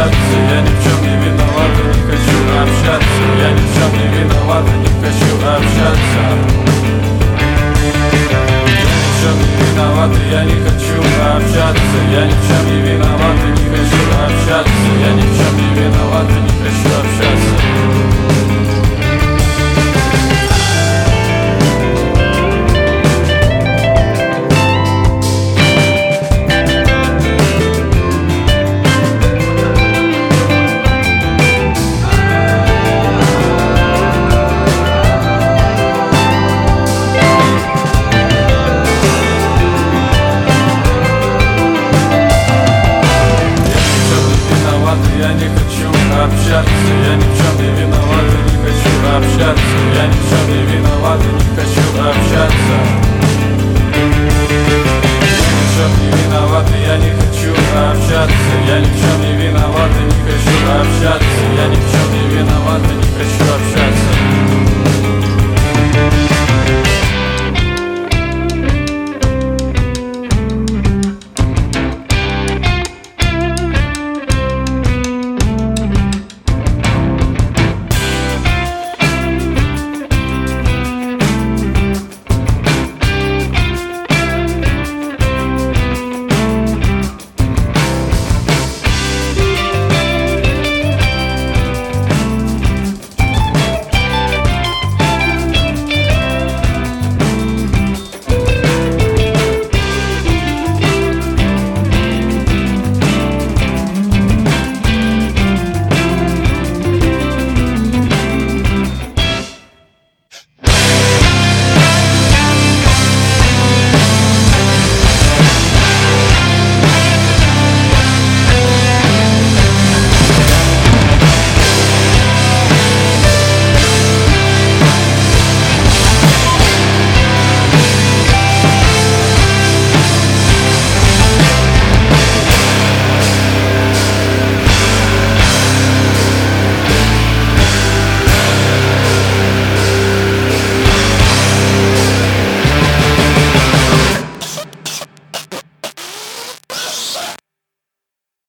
общаться. Я ни в чем не виноват и не хочу общаться. Я ни в чем не виноват и не хочу общаться. Я ни в чем не виноват и я не хочу общаться. Я ни в чем не виноват и не хочу общаться. Я ни в чем не виноват и не хочу общаться. Я не хочу общаться, я ни в чем не виноват и не хочу общаться. Я ни в чем не виноват и не хочу общаться. Я ни в чем не виноват и я не хочу общаться. Я ни в чем не виноват и не